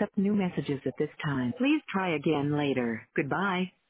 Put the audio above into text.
accept new messages at this time. Please try again later. Goodbye.